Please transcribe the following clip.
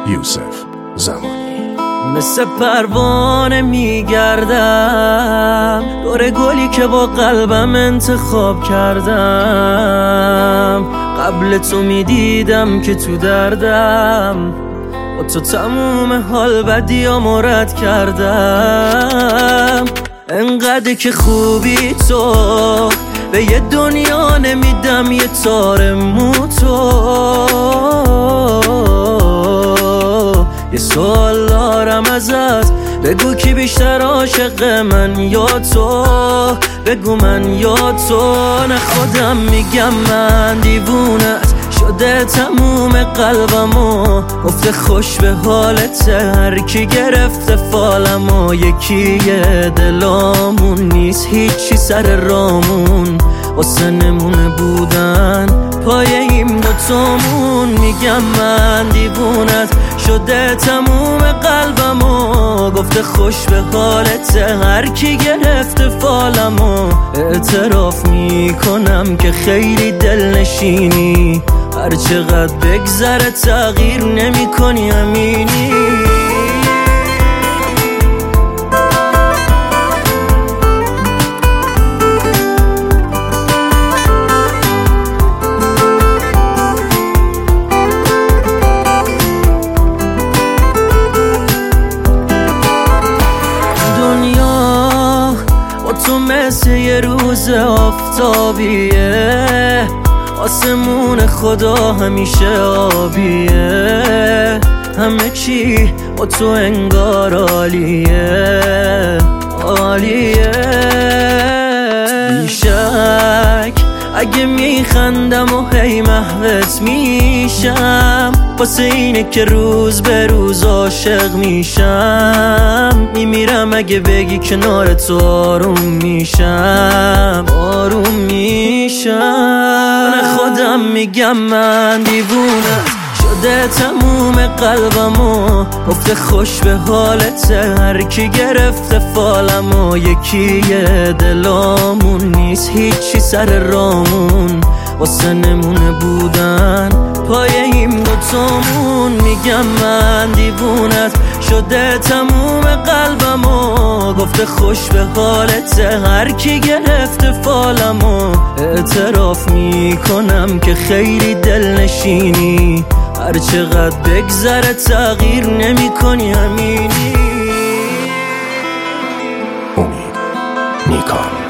یوسف زمانی. مثل پروانه میگردم دور گلی که با قلبم انتخاب کردم. قبل تو میدیدم که تو دردم، با تو تموم حال بدیامو رد کردم. انقدر که خوبی تو، به یه دنیا نمیدم یه تار مو تو. یه سوال دارم ازت، بگو کی بیشتر عاشق من یا تو؟ بگو من یا تو؟ نه خودم میگم من دیوونت شده تموم قلبمو، گفته خوش به حالته هر کی گرفته فالمو. یکیه دلامون نیست هیچی سر رامون، واسه نمونه بودن پای این دوتامون. میگم من دیوونت شده تموم قلبمو، گفته خوش به حالته هر کی گرفته فالمو. اعتراف میکنم که خیلی دلنشینی، هر چقدر بگذره تغییر نمی کنی امینی. دنیا با تو مثل یه روز آفتابیه، آسمون خدا همیشه آبیه. همه چی با تو انگار عالیه عالیه. بیشک اگه میخندم و هی محوت میشم، واسه اینه که روز به روز عاشق میشم. میمیرم اگه بگی کنار تو آروم میشم آروم میشم. نه خودم میگم من دیوونه شده تموم قلبمو، گفته خوش به حالته هر کی گرفته فالمو. یکیه دلامون نیست هیچی سر رامون، واسه نمونه بودن پای این دوتامون. میگم من دیوونت شده تموم قلبمو، گفته خوش به حالته هر کی گرفته فالمو. اعتراف میکنم که خیلی دلنشینی، هر چقدر بگذره تغییر نمی کنی امینی. امید نیکان.